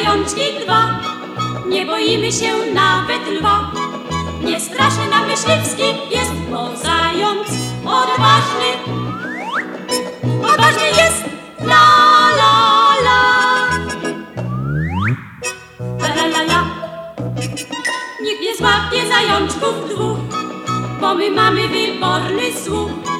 zajączki dwa. Nie boimy się nawet lwa. Nie straszy nam myśliwski pies, bo zając odważny. Odważny jest, la la la. La la la la. Nikt nie złapie zajączków dwóch, bo my mamy wyborny słuch.